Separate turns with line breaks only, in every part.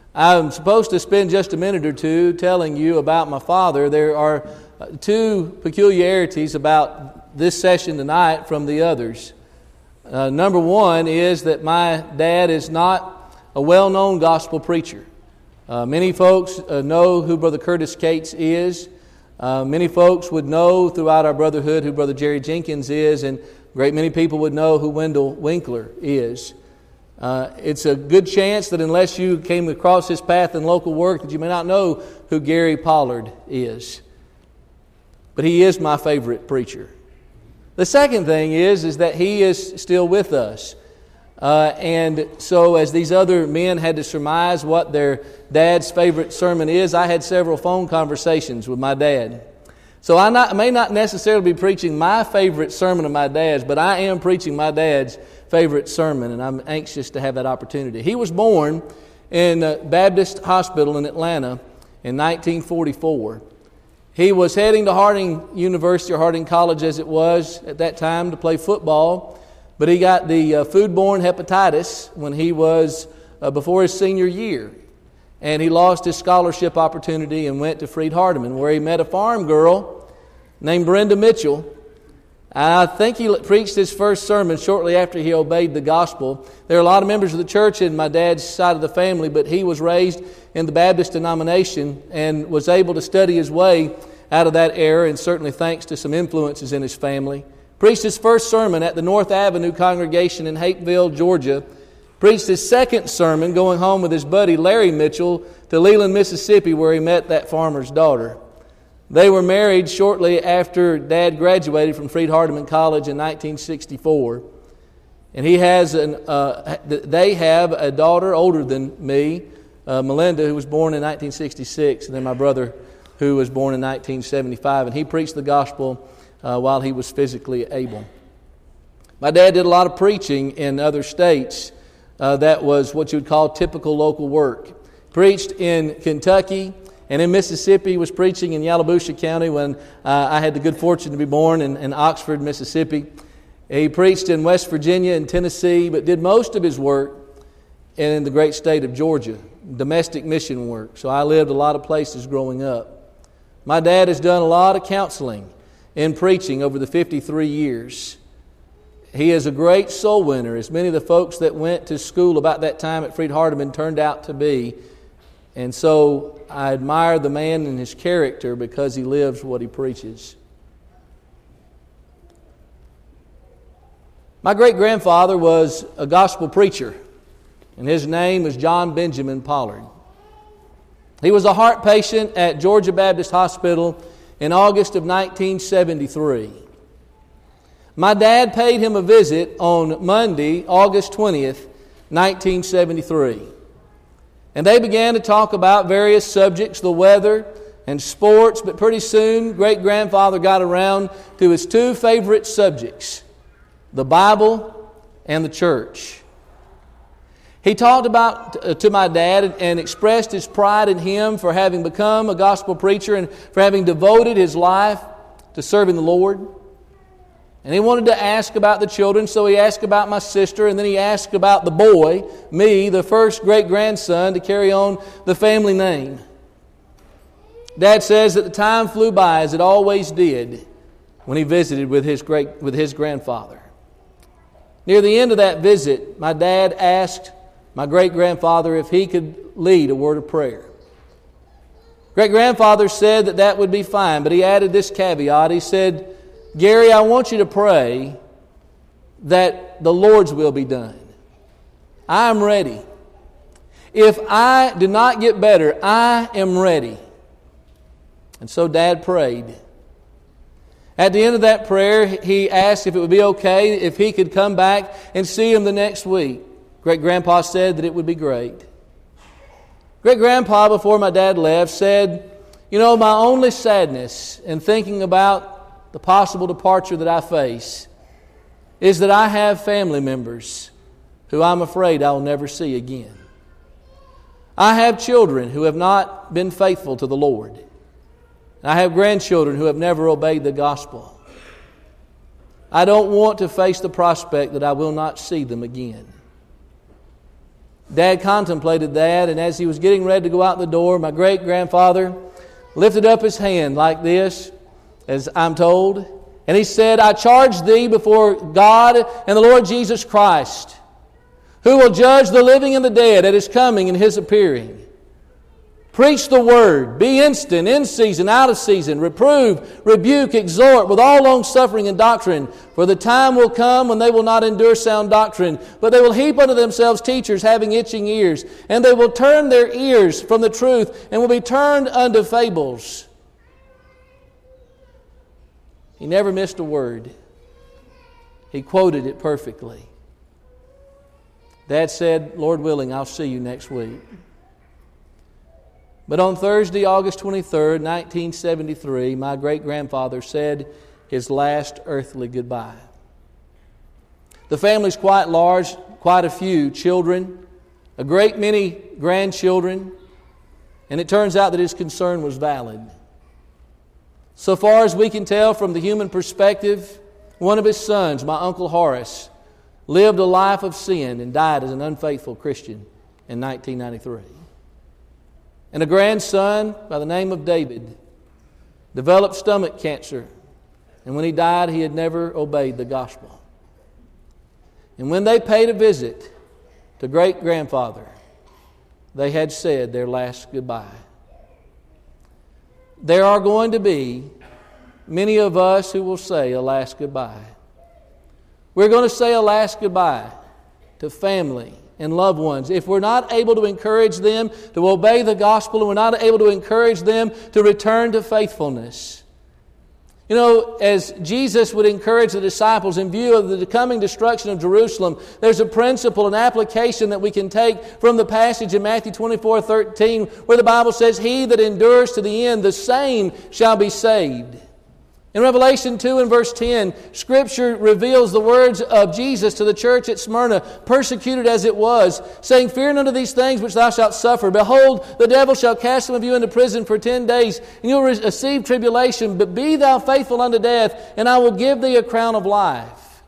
I'm supposed to spend just a minute or two telling you about my father. There are two peculiarities about this session tonight from the others. Number one is that my dad is not a well-known gospel preacher. Many folks know who Brother Curtis Cates is. Many folks would know throughout our brotherhood who Brother Jerry Jenkins is, and a great many people would know who Wendell Winkler is. It's a good chance that unless you came across his path in local work that you may not know who Gary Pollard is. But he is my favorite preacher. The second thing is that he is still with us. And so as these other men had to surmise what their dad's favorite sermon is, I had several phone conversations with my dad. So I may not necessarily be preaching my favorite sermon of my dad's, but I am preaching my dad's favorite sermon, and I'm anxious to have that opportunity. He was born in Baptist Hospital in Atlanta in 1944. He was heading to Harding University, or Harding College as it was at that time, to play football, but he got the foodborne hepatitis when he was before his senior year. And he lost his scholarship opportunity and went to Freed-Hardeman, where he met a farm girl named Brenda Mitchell. I think he preached his first sermon shortly after he obeyed the gospel. There are a lot of members of the church in my dad's side of the family, but he was raised in the Baptist denomination and was able to study his way out of that era, and certainly thanks to some influences in his family. Preached his first sermon at the North Avenue congregation in Hapeville, Georgia. Preached his second sermon going home with his buddy Larry Mitchell to Leland, Mississippi, where he met that farmer's daughter. They were married shortly after Dad graduated from Freed-Hardeman College in 1964. And they have a daughter older than me, Melinda, who was born in 1966, and then my brother, who was born in 1975. And he preached the gospel while he was physically able. My dad did a lot of preaching in other states. That was what you would call typical local work. Preached in Kentucky and in Mississippi. Was preaching in Yalobusha County when I had the good fortune to be born in Oxford, Mississippi. He preached in West Virginia and Tennessee, but did most of his work in the great state of Georgia, domestic mission work. So I lived a lot of places growing up. My dad has done a lot of counseling in preaching over the 53 years. He is a great soul winner, as many of the folks that went to school about that time at Freed-Hardeman turned out to be. And so I admire the man and his character because he lives what he preaches. My great-grandfather was a gospel preacher, and his name was John Benjamin Pollard. He was a heart patient at Georgia Baptist Hospital in August of 1973. My dad paid him a visit on Monday, August 20th, 1973. And they began to talk about various subjects, the weather and sports, but pretty soon great-grandfather got around to his two favorite subjects, the Bible and the church. He talked about to my dad and expressed his pride in him for having become a gospel preacher and for having devoted his life to serving the Lord. And he wanted to ask about the children, so he asked about my sister, and then he asked about the boy, me, the first great-grandson to carry on the family name. Dad says that the time flew by, as it always did, when he visited with his grandfather. Near the end of that visit, my dad asked my great-grandfather if he could lead a word of prayer. Great-grandfather said that would be fine, but he added this caveat. He said, "Gary, I want you to pray that the Lord's will be done. I am ready. If I do not get better, I am ready." And so Dad prayed. At the end of that prayer, he asked if it would be okay if he could come back and see him the next week. Great-grandpa said that it would be great. Great-grandpa, before my dad left, said, "You know, my only sadness in thinking about the possible departure that I face is that I have family members who I'm afraid I'll never see again. I have children who have not been faithful to the Lord. I have grandchildren who have never obeyed the gospel. I don't want to face the prospect that I will not see them again." Dad contemplated that, and as he was getting ready to go out the door, my great-grandfather lifted up his hand like this, as I'm told, and he said, I charge thee before God and the Lord Jesus Christ, who will judge the living and the dead at His coming and His appearing. Preach the word, be instant, in season, out of season, reprove, rebuke, exhort with all longsuffering and doctrine. For the time will come when they will not endure sound doctrine, but they will heap unto themselves teachers having itching ears, and they will turn their ears from the truth and will be turned unto fables. He never missed a word. He quoted it perfectly. Dad said, Lord willing, I'll see you next week. But on Thursday, August 23rd, 1973, my great-grandfather said his last earthly goodbye. The family's quite large, quite a few children, a great many grandchildren, and it turns out that his concern was valid. So far as we can tell from the human perspective, one of his sons, my Uncle Horace, lived a life of sin and died as an unfaithful Christian in 1993. And a grandson by the name of David developed stomach cancer. And when he died, he had never obeyed the gospel. And when they paid a visit to great-grandfather, they had said their last goodbye. There are going to be many of us who will say a last goodbye. We're going to say a last goodbye to family and loved ones. If we're not able to encourage them to obey the gospel, and we're not able to encourage them to return to faithfulness. You know, as Jesus would encourage the disciples in view of the coming destruction of Jerusalem, there's a principle, an application that we can take from the passage in Matthew 24:13, where the Bible says, He that endures to the end, the same shall be saved. In Revelation 2 and verse 10, Scripture reveals the words of Jesus to the church at Smyrna, persecuted as it was, saying, Fear none of these things which thou shalt suffer. Behold, the devil shall cast some of you into prison for 10 days, and you will receive tribulation. But be thou faithful unto death, and I will give thee a crown of life.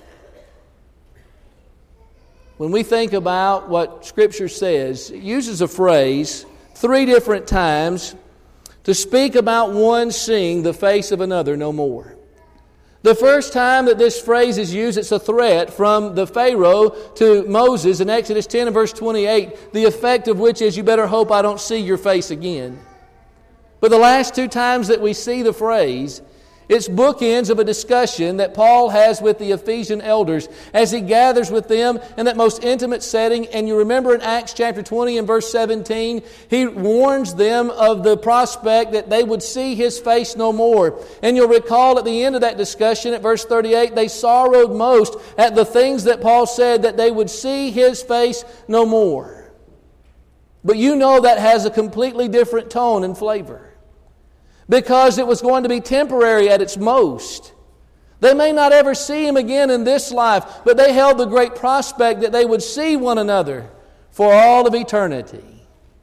When we think about what Scripture says, it uses a phrase 3 different times to speak about one seeing the face of another no more. The first time that this phrase is used, it's a threat from the Pharaoh to Moses in Exodus 10 and verse 28, the effect of which is, you better hope I don't see your face again. But the last 2 times that we see the phrase, it's bookends of a discussion that Paul has with the Ephesian elders as he gathers with them in that most intimate setting. And you remember in Acts chapter 20 and verse 17, he warns them of the prospect that they would see his face no more. And you'll recall at the end of that discussion at verse 38, they sorrowed most at the things that Paul said, that they would see his face no more. But you know that has a completely different tone and flavor, because it was going to be temporary at its most. They may not ever see him again in this life, but they held the great prospect that they would see one another for all of eternity.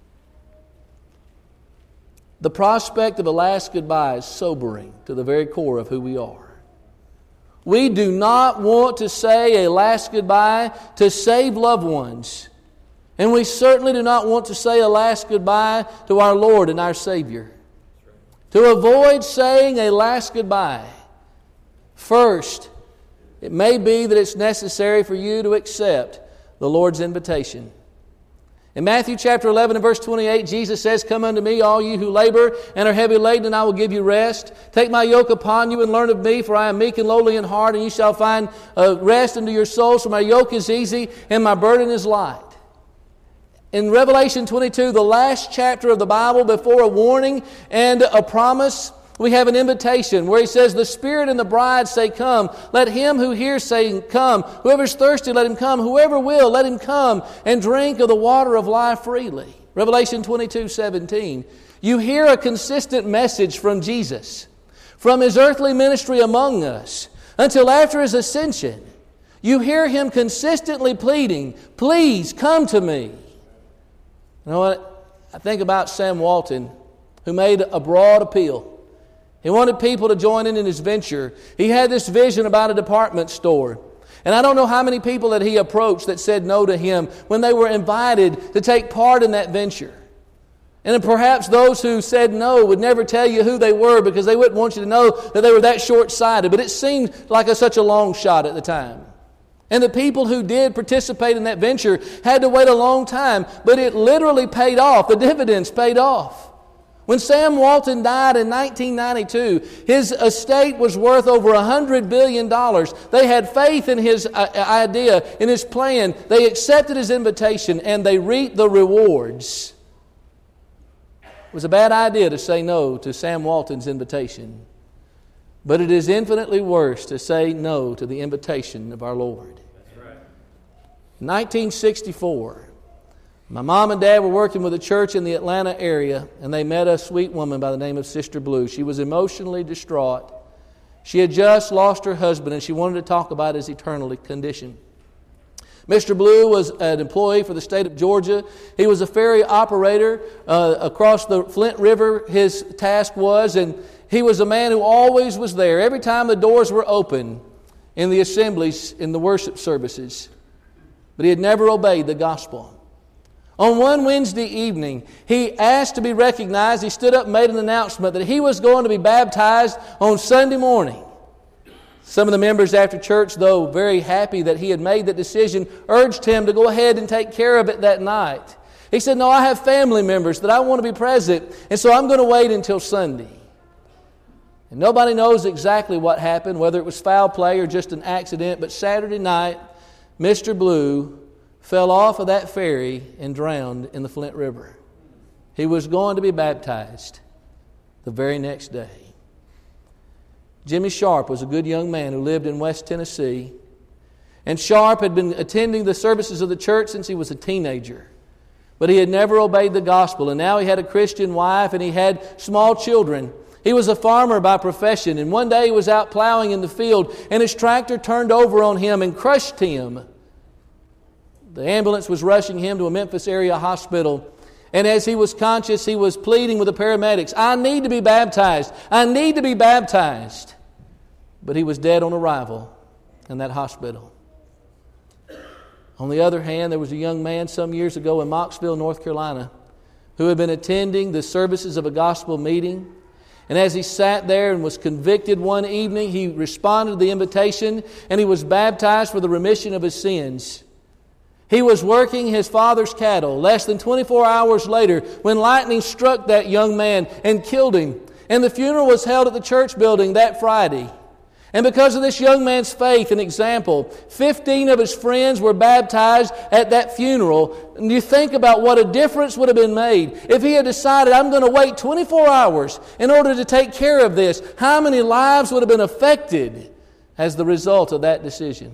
The prospect of a last goodbye is sobering to the very core of who we are. We do not want to say a last goodbye to save loved ones, and we certainly do not want to say a last goodbye to our Lord and our Savior. To avoid saying a last goodbye, first, it may be that it's necessary for you to accept the Lord's invitation. In Matthew chapter 11 and verse 28, Jesus says, Come unto me, all you who labor and are heavy laden, and I will give you rest. Take my yoke upon you and learn of me, for I am meek and lowly in heart, and you shall find rest unto your souls, for my yoke is easy and my burden is light. In Revelation 22, the last chapter of the Bible, before a warning and a promise, we have an invitation where he says, The Spirit and the bride say, Come. Let him who hears say, Come. Whoever's thirsty, let him come. Whoever will, let him come and drink of the water of life freely. Revelation 22:17. You hear a consistent message from Jesus, from his earthly ministry among us, until after his ascension. You hear him consistently pleading, Please come to me. You know what? I think about Sam Walton, who made a broad appeal. He wanted people to join in his venture. He had this vision about a department store. And I don't know how many people that he approached that said no to him when they were invited to take part in that venture. And perhaps those who said no would never tell you who they were because they wouldn't want you to know that they were that short-sighted. But it seemed like such a long shot at the time. And the people who did participate in that venture had to wait a long time, but it literally paid off. The dividends paid off. When Sam Walton died in 1992, his estate was worth over $100 billion. They had faith in his idea, in his plan. They accepted his invitation, and they reaped the rewards. It was a bad idea to say no to Sam Walton's invitation. But it is infinitely worse to say no to the invitation of our Lord. That's right. In 1964, my mom and dad were working with a church in the Atlanta area, and they met a sweet woman by the name of Sister Blue. She was emotionally distraught. She had just lost her husband, and she wanted to talk about his eternal condition. Mr. Blue was an employee for the state of Georgia. He was a ferry operator across the Flint River, his task was, and he was a man who always was there every time the doors were open in the assemblies, in the worship services. But he had never obeyed the gospel. On one Wednesday evening, he asked to be recognized. He stood up and made an announcement that he was going to be baptized on Sunday morning. Some of the members after church, though very happy that he had made that decision, urged him to go ahead and take care of it that night. He said, "No, I have family members that I want to be present, and so I'm going to wait until Sunday." And nobody knows exactly what happened, whether it was foul play or just an accident, but Saturday night, Mr. Blue fell off of that ferry and drowned in the Flint River. He was going to be baptized the very next day. Jimmy Sharp was a good young man who lived in West Tennessee. And Sharp had been attending the services of the church since he was a teenager. But he had never obeyed the gospel. And now he had a Christian wife and he had small children. He was a farmer by profession. And one day he was out plowing in the field and his tractor turned over on him and crushed him. The ambulance was rushing him to a Memphis area hospital. And as he was conscious, he was pleading with the paramedics, "I need to be baptized. I need to be baptized." But he was dead on arrival in that hospital. On the other hand, there was a young man some years ago in Mocksville, North Carolina, who had been attending the services of a gospel meeting. And as he sat there and was convicted one evening, he responded to the invitation and he was baptized for the remission of his sins. He was working his father's cattle less than 24 hours later when lightning struck that young man and killed him. And the funeral was held at the church building that Friday. And because of this young man's faith and example, 15 of his friends were baptized at that funeral. And you think about what a difference would have been made if he had decided, "I'm going to wait 24 hours in order to take care of this." How many lives would have been affected as the result of that decision?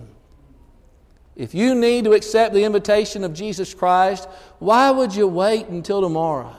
If you need to accept the invitation of Jesus Christ, why would you wait until tomorrow?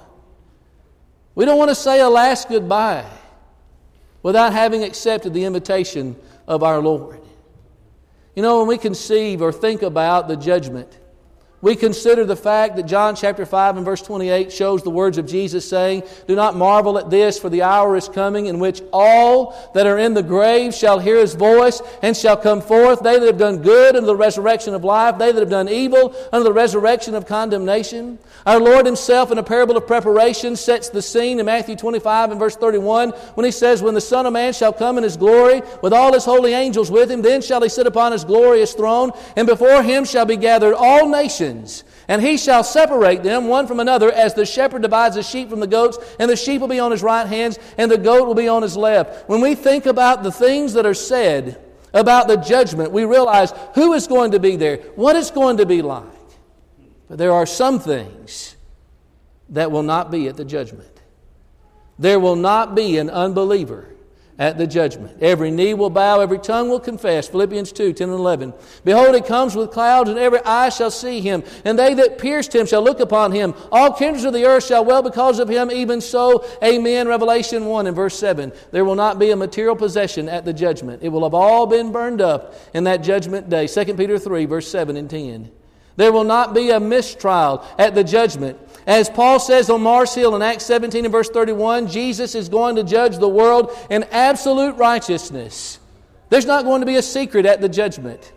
We don't want to say a last goodbye without having accepted the invitation of our Lord. You know, when we conceive or think about the judgment, we consider the fact that John chapter 5 and verse 28 shows the words of Jesus saying, "Do not marvel at this, for the hour is coming in which all that are in the grave shall hear His voice and shall come forth, they that have done good unto the resurrection of life, they that have done evil unto the resurrection of condemnation." Our Lord Himself in a parable of preparation sets the scene in Matthew 25 and verse 31 when He says, "When the Son of Man shall come in His glory with all His holy angels with Him, then shall He sit upon His glorious throne, and before Him shall be gathered all nations. And He shall separate them one from another as the shepherd divides the sheep from the goats, and the sheep will be on his right hand, and the goat will be on his left." When we think about the things that are said about the judgment, we realize who is going to be there, what it's going to be like. But there are some things that will not be at the judgment. There will not be an unbeliever at the judgment. Every knee will bow, every tongue will confess. Philippians 2, 10 and 11. "Behold, He comes with clouds, and every eye shall see Him. And they that pierced Him shall look upon Him. All kindreds of the earth shall wail because of Him. Even so, amen." Revelation 1 and verse 7. There will not be a material possession at the judgment. It will have all been burned up in that judgment day. 2 Peter 3, verse 7 and 10. There will not be a mistrial at the judgment. As Paul says on Mars Hill in Acts 17 and verse 31, Jesus is going to judge the world in absolute righteousness. There's not going to be a secret at the judgment.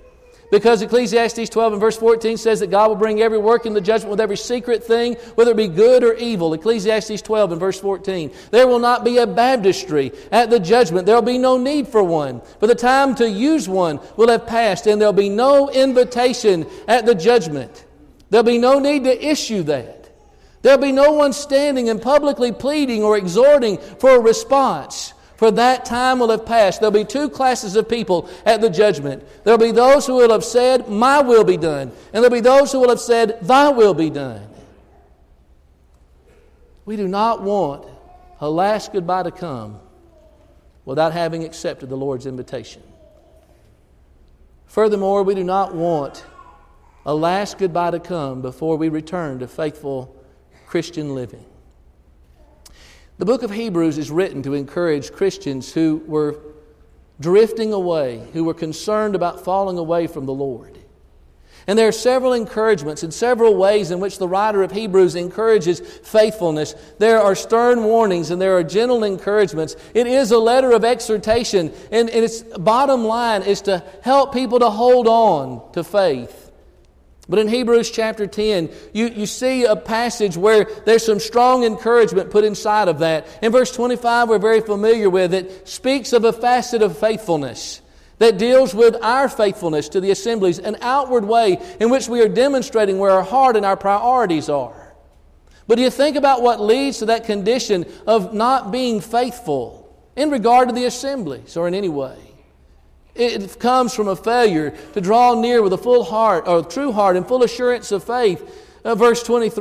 Because Ecclesiastes 12 and verse 14 says that God will bring every work into judgment with every secret thing, whether it be good or evil. Ecclesiastes 12 and verse 14. There will not be a baptistry at the judgment. There will be no need for one. For the time to use one will have passed, and there will be no invitation at the judgment. There will be no need to issue that. There will be no one standing and publicly pleading or exhorting for a response. For that time will have passed. There will be two classes of people at the judgment. There will be those who will have said, my will be done. And there will be those who will have said, thy will be done. We do not want a last goodbye to come without having accepted the Lord's invitation. Furthermore, we do not want a last goodbye to come before we return to faithful Christian living. The book of Hebrews is written to encourage Christians who were drifting away, who were concerned about falling away from the Lord. And there are several encouragements and several ways in which the writer of Hebrews encourages faithfulness. There are stern warnings and there are gentle encouragements. It is a letter of exhortation, and its bottom line is to help people to hold on to faith. But in Hebrews chapter 10, you see a passage where there's some strong encouragement put inside of that. In verse 25, we're very familiar with it, speaks of a facet of faithfulness that deals with our faithfulness to the assemblies, an outward way in which we are demonstrating where our heart and our priorities are. But do you think about what leads to that condition of not being faithful in regard to the assemblies or in any way? It comes from a failure to draw near with a full heart, or true heart and full assurance of faith. Verse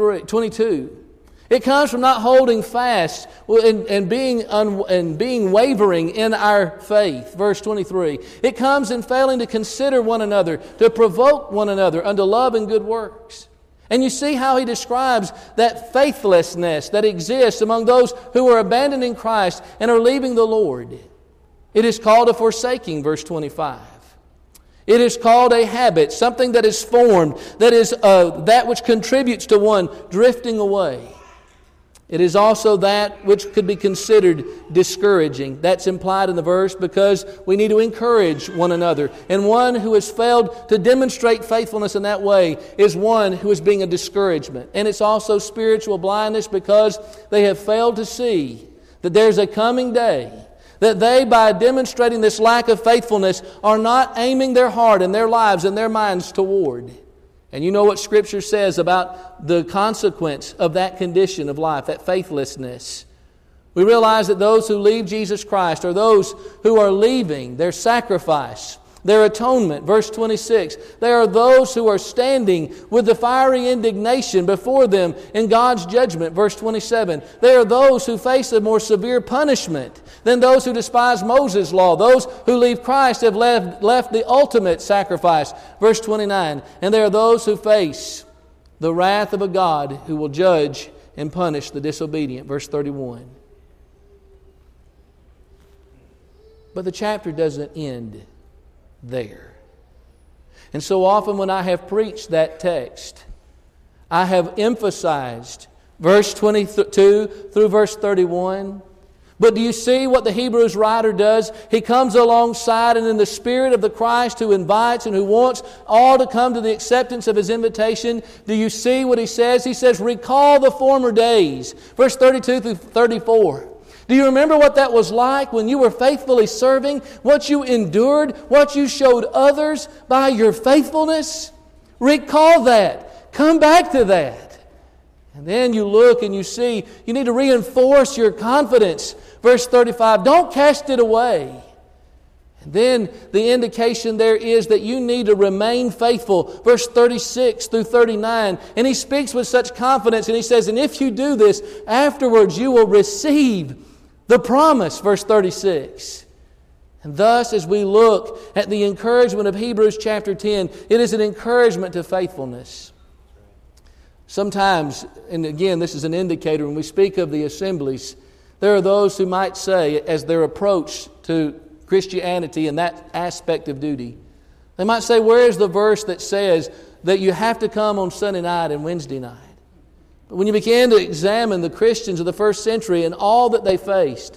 22. It comes from not holding fast and being wavering in our faith. Verse 23. It comes in failing to consider one another, to provoke one another unto love and good works. And you see how he describes that faithlessness that exists among those who are abandoning Christ and are leaving the Lord. It is called a forsaking, verse 25. It is called a habit, something that is formed, that is that which contributes to one drifting away. It is also that which could be considered discouraging. That's implied in the verse because we need to encourage one another. And one who has failed to demonstrate faithfulness in that way is one who is being a discouragement. And it's also spiritual blindness because they have failed to see that there's a coming day that they, by demonstrating this lack of faithfulness, are not aiming their heart and their lives and their minds toward. And you know what Scripture says about the consequence of that condition of life, that faithlessness. We realize that those who leave Jesus Christ are those who are leaving their sacrifice, their atonement. Verse 26, they are those who are standing with the fiery indignation before them in God's judgment. Verse 27, they are those who face a more severe punishment than those who despise Moses' law. Those who leave Christ have left the ultimate sacrifice. Verse 29, and there are those who face the wrath of a God who will judge and punish the disobedient. Verse 31. But the chapter doesn't end there. And so often when I have preached that text, I have emphasized verse 22 through verse 31. But do you see what the Hebrews writer does? He comes alongside and in the spirit of the Christ who invites and who wants all to come to the acceptance of His invitation. Do you see what he says? He says, recall the former days. Verse 32 through 34. Do you remember what that was like when you were faithfully serving? What you endured? What you showed others by your faithfulness? Recall that. Come back to that. And then you look and you see you need to reinforce your confidence. Verse 35, don't cast it away. And then the indication there is that you need to remain faithful. Verse 36 through 39. And he speaks with such confidence and he says, and if you do this, afterwards you will receive the promise. Verse 36. And thus, as we look at the encouragement of Hebrews chapter 10, it is an encouragement to faithfulness. Sometimes, and again, this is an indicator, when we speak of the assemblies, there are those who might say, as their approach to Christianity and that aspect of duty, they might say, where is the verse that says that you have to come on Sunday night and Wednesday night? But when you begin to examine the Christians of the first century and all that they faced,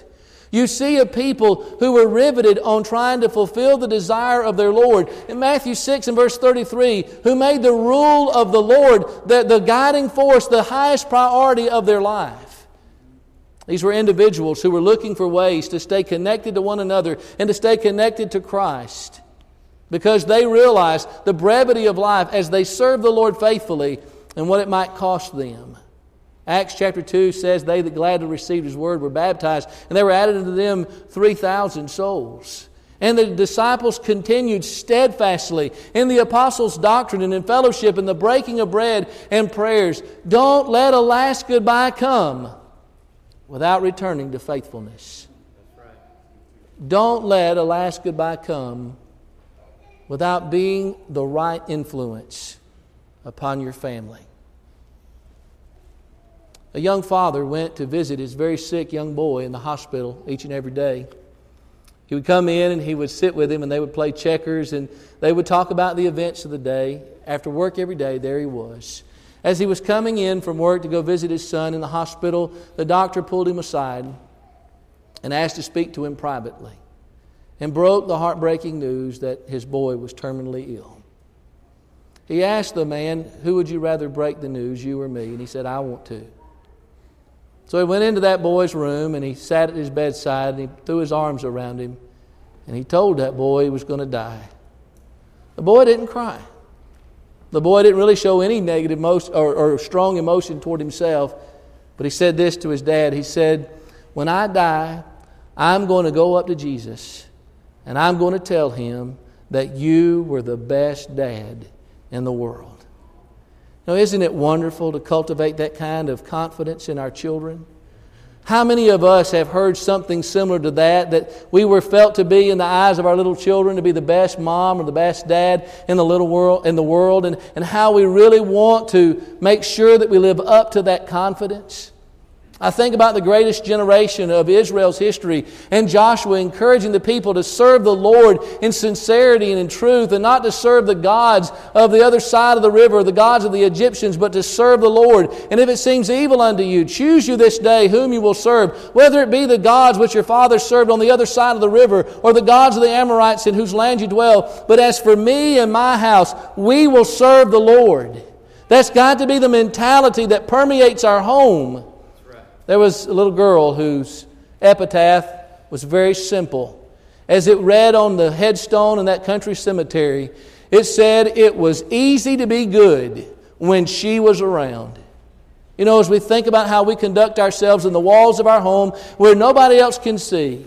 You see a people who were riveted on trying to fulfill the desire of their Lord. In Matthew 6 and verse 33, who made the rule of the Lord the guiding force, the highest priority of their life. These were individuals who were looking for ways to stay connected to one another and to stay connected to Christ, because they realized the brevity of life as they served the Lord faithfully and what it might cost them. Acts chapter 2 says they that gladly received His word were baptized, and there were added unto them 3,000 souls. And the disciples continued steadfastly in the apostles' doctrine and in fellowship and the breaking of bread and prayers. Don't let a last goodbye come without returning to faithfulness. Don't let a last goodbye come without being the right influence upon your family. A young father went to visit his very sick young boy in the hospital each and every day. He would come in and he would sit with him and they would play checkers and they would talk about the events of the day. After work every day, there he was. As he was coming in from work to go visit his son in the hospital, the doctor pulled him aside and asked to speak to him privately and broke the heartbreaking news that his boy was terminally ill. He asked the man, who would you rather break the news, you or me? And he said, I want to. So he went into that boy's room and he sat at his bedside and he threw his arms around him and he told that boy he was going to die. The boy didn't cry. The boy didn't really show any negative emotion or strong emotion toward himself, but he said this to his dad. He said, when I die, I'm going to go up to Jesus and I'm going to tell Him that you were the best dad in the world. Now, isn't it wonderful to cultivate that kind of confidence in our children? How many of us have heard something similar to that we were felt to be in the eyes of our little children to be the best mom or the best dad in the world, and how we really want to make sure that we live up to that confidence? I think about the greatest generation of Israel's history and Joshua encouraging the people to serve the Lord in sincerity and in truth, and not to serve the gods of the other side of the river, the gods of the Egyptians, but to serve the Lord. And if it seems evil unto you, choose you this day whom you will serve, whether it be the gods which your fathers served on the other side of the river, or the gods of the Amorites in whose land you dwell. But as for me and my house, we will serve the Lord. That's got to be the mentality that permeates our home. There was a little girl whose epitaph was very simple. As it read on the headstone in that country cemetery, it said, it was easy to be good when she was around. You know, as we think about how we conduct ourselves in the walls of our home where nobody else can see,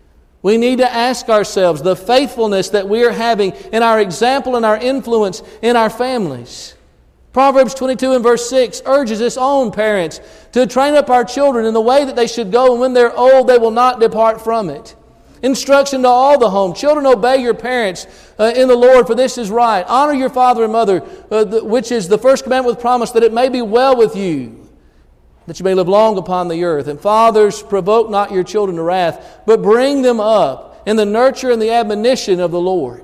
we need to ask ourselves the faithfulness that we are having in our example and our influence in our families. Proverbs 22 and verse 6 urges us on, parents, to train up our children in the way that they should go, and when they're old, they will not depart from it. Instruction to all the home. Children, obey your parents in the Lord, for this is right. Honor your father and mother, which is the first commandment with promise, that it may be well with you, that you may live long upon the earth. And fathers, provoke not your children to wrath, but bring them up in the nurture and the admonition of the Lord.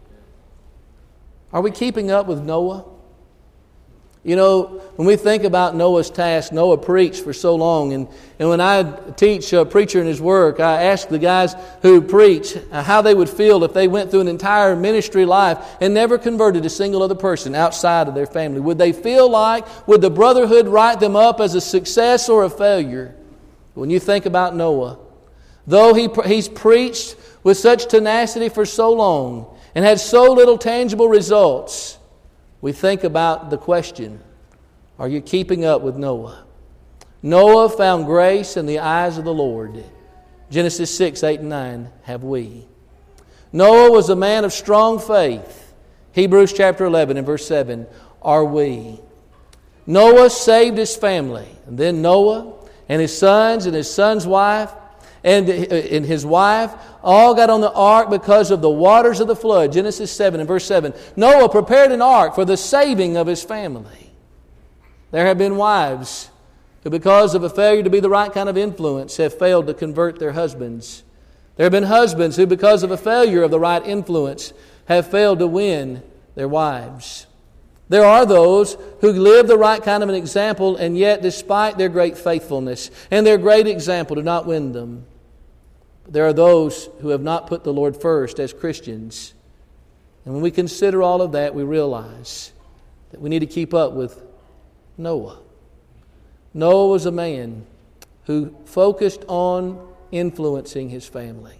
Are we keeping up with Noah? You know, when we think about Noah's task, Noah preached for so long. And when I teach a preacher in his work, I ask the guys who preach how they would feel if they went through an entire ministry life and never converted a single other person outside of their family. Would they feel like, would the brotherhood write them up as a success or a failure? When you think about Noah, though he's preached with such tenacity for so long and had so little tangible results, we think about the question, are you keeping up with Noah? Noah found grace in the eyes of the Lord. Genesis 6, 8, and 9 have we. Noah was a man of strong faith. Hebrews chapter 11 and verse 7 are we. Noah saved his family. And then Noah and his son's wife and his wife all got on the ark because of the waters of the flood. Genesis 7 and verse 7. Noah prepared an ark for the saving of his family. There have been wives who, because of a failure to be the right kind of influence, have failed to convert their husbands. There have been husbands who, because of a failure of the right influence, have failed to win their wives. There are those who live the right kind of an example, and yet, despite their great faithfulness and their great example, do not win them. But there are those who have not put the Lord first as Christians. And when we consider all of that, we realize that we need to keep up with Noah. Noah was a man who focused on influencing his family.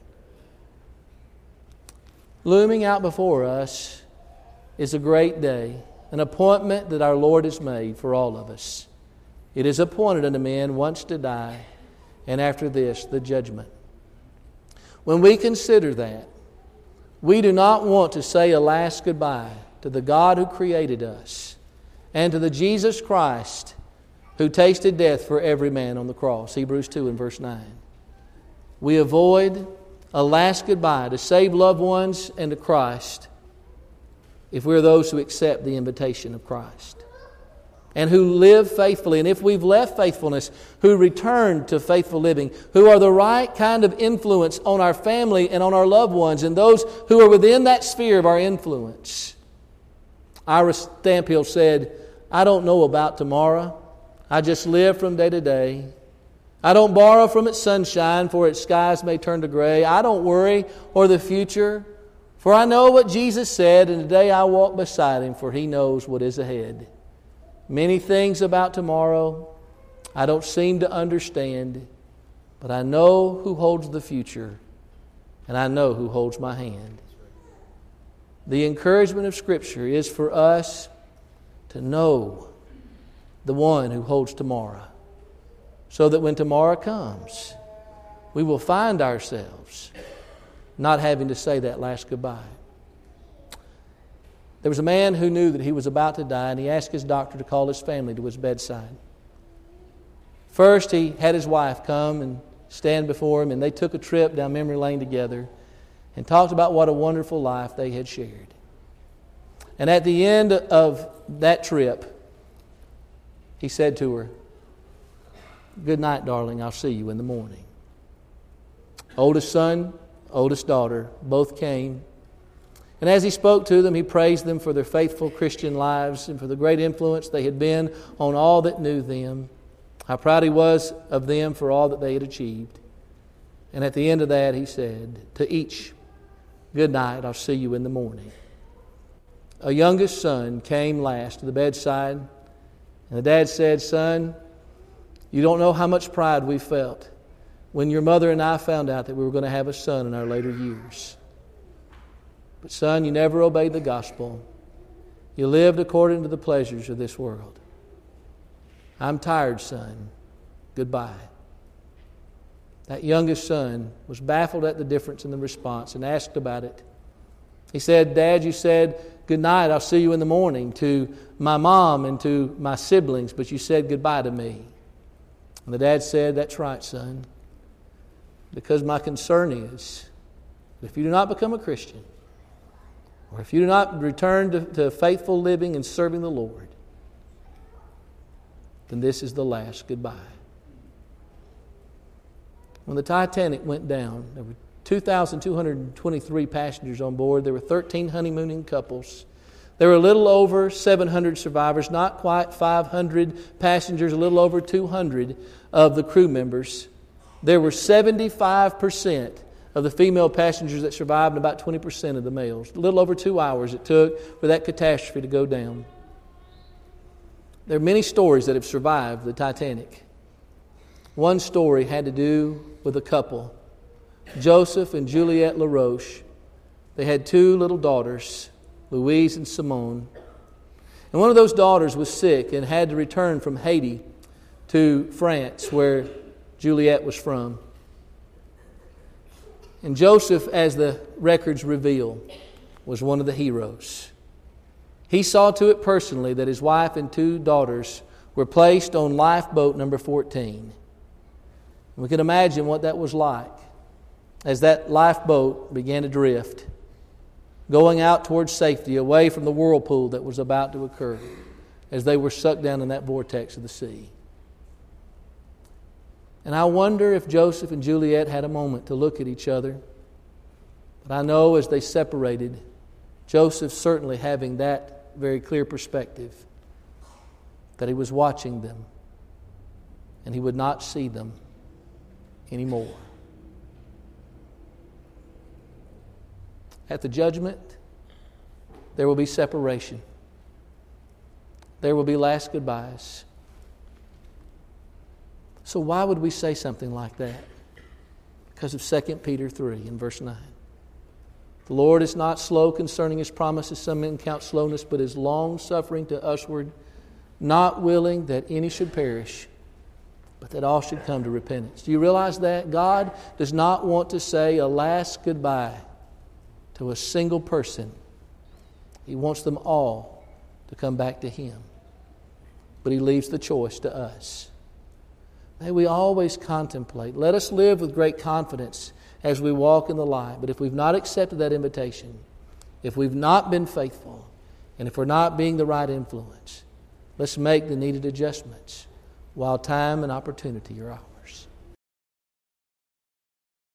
Looming out before us is a great day, an appointment that our Lord has made for all of us. It is appointed unto men once to die, and after this, the judgment. When we consider that, we do not want to say a last goodbye to the God who created us and to the Jesus Christ who tasted death for every man on the cross. Hebrews 2 and verse 9. We avoid a last goodbye to save loved ones and to Christ if we're those who accept the invitation of Christ and who live faithfully. And if we've left faithfulness, who return to faithful living, who are the right kind of influence on our family and on our loved ones and those who are within that sphere of our influence. Ira Stamphill said, "I don't know about tomorrow. I just live from day to day. I don't borrow from its sunshine, for its skies may turn to gray. I don't worry o'er the future, for I know what Jesus said, and today I walk beside Him, for He knows what is ahead. Many things about tomorrow I don't seem to understand, but I know who holds the future, and I know who holds my hand." The encouragement of Scripture is for us to know the one who holds tomorrow, so that when tomorrow comes, we will find ourselves not having to say that last goodbye. There was a man who knew that he was about to die, and he asked his doctor to call his family to his bedside. First, he had his wife come and stand before him, and they took a trip down memory lane together and talked about what a wonderful life they had shared. And at the end of that trip, he said to her, "Good night, darling. I'll see you in the morning." Oldest son, oldest daughter, both came. And as he spoke to them, he praised them for their faithful Christian lives and for the great influence they had been on all that knew them. How proud he was of them for all that they had achieved. And at the end of that, he said to each, "Good night. I'll see you in the morning." A youngest son came last to the bedside. And the dad said, "Son, you don't know how much pride we felt when your mother and I found out that we were going to have a son in our later years. But son, you never obeyed the gospel. You lived according to the pleasures of this world. I'm tired, son. Goodbye." That youngest son was baffled at the difference in the response and asked about it. He said, "Dad, you said, 'Good night, I'll see you in the morning,' to my mom and to my siblings, but you said goodbye to me." And the dad said, "That's right, son. Because my concern is that if you do not become a Christian, or if you do not return to faithful living and serving the Lord, then this is the last goodbye." When the Titanic went down, there were 2,223 passengers on board. There were 13 honeymooning couples. There were a little over 700 survivors, not quite 500 passengers, a little over 200 of the crew members. There were 75% of the female passengers that survived and about 20% of the males. A little over 2 hours it took for that catastrophe to go down. There are many stories that have survived the Titanic. One story had to do with a couple, Joseph and Juliette LaRoche. They had 2 little daughters, Louise and Simone. And one of those daughters was sick and had to return from Haiti to France, where Juliette was from. And Joseph, as the records reveal, was one of the heroes. He saw to it personally that his wife and 2 daughters were placed on lifeboat number 14. And we can imagine what that was like as that lifeboat began to drift, going out towards safety, away from the whirlpool that was about to occur as they were sucked down in that vortex of the sea. And I wonder if Joseph and Juliette had a moment to look at each other. But I know as they separated, Joseph certainly having that very clear perspective, that he was watching them and he would not see them anymore. at the judgment, there will be separation. There will be last goodbyes. So why would we say something like that? Because of 2 Peter 3 in verse 9. The Lord is not slow concerning His promises, some men count slowness, but is long-suffering to usward, not willing that any should perish, but that all should come to repentance. Do you realize that? God does not want to say a last goodbye to a single person. He wants them all to come back to Him. But He leaves the choice to us. May we always contemplate. Let us live with great confidence as we walk in the light. But if we've not accepted that invitation, if we've not been faithful, and if we're not being the right influence, let's make the needed adjustments while time and opportunity are ours.